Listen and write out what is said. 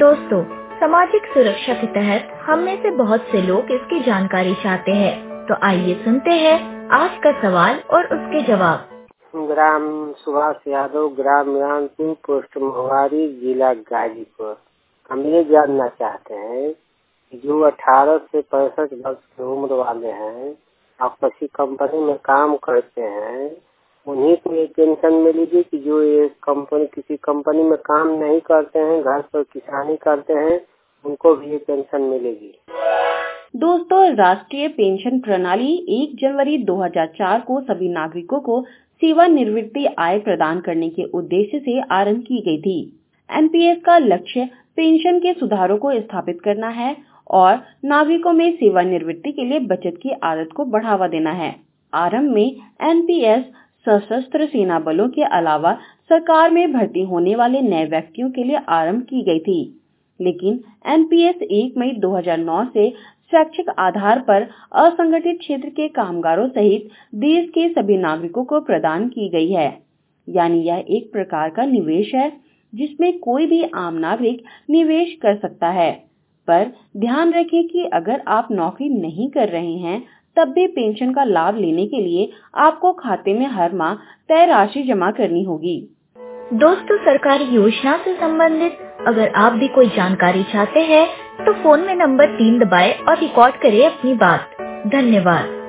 दोस्तों, सामाजिक सुरक्षा के तहत हम में से बहुत से लोग इसकी जानकारी चाहते हैं, तो आइए सुनते हैं आज का सवाल और उसके जवाब। ग्राम सुभाष यादव, ग्राम मीरानपुर, पोस्ट मोहारी, जिला गाजीपुर। हम ये जानना चाहते हैं कि जो 18 से 65 वर्ष की उम्र वाले हैं और किसी कंपनी में काम करते हैं, उन्हीं को ये पेंशन मिलेगी कि जो ये किसी कंपनी में काम नहीं करते हैं, घर पर किसानी करते हैं, उनको भी ये पेंशन मिलेगी? दोस्तों, राष्ट्रीय पेंशन प्रणाली 1 जनवरी 2004 को सभी नागरिकों को सेवानिवृत्ति आय प्रदान करने के उद्देश्य से आरंभ की गई थी। एनपीएस का लक्ष्य पेंशन के सुधारों को स्थापित करना है और नागरिकों में सेवानिवृत्ति के लिए बचत की आदत को बढ़ावा देना है। आरंभ में एनपीएस सशस्त्र सेना बलों के अलावा सरकार में भर्ती होने वाले नए व्यक्तियों के लिए आरंभ की गई थी, लेकिन एनपीएस 1 मई 2009 से स्वैच्छिक आधार पर असंगठित क्षेत्र के कामगारों सहित देश के सभी नागरिकों को प्रदान की गई है। यानी यह एक प्रकार का निवेश है जिसमें कोई भी आम नागरिक निवेश कर सकता है। पर ध्यान रखें कि अगर आप नौकरी नहीं कर रहे हैं तब भी पेंशन का लाभ लेने के लिए आपको खाते में हर माह तय राशि जमा करनी होगी। दोस्तों, सरकारी योजना से संबंधित अगर आप भी कोई जानकारी चाहते हैं तो फोन में नंबर 3 दबाएं और रिकॉर्ड करें अपनी बात। धन्यवाद।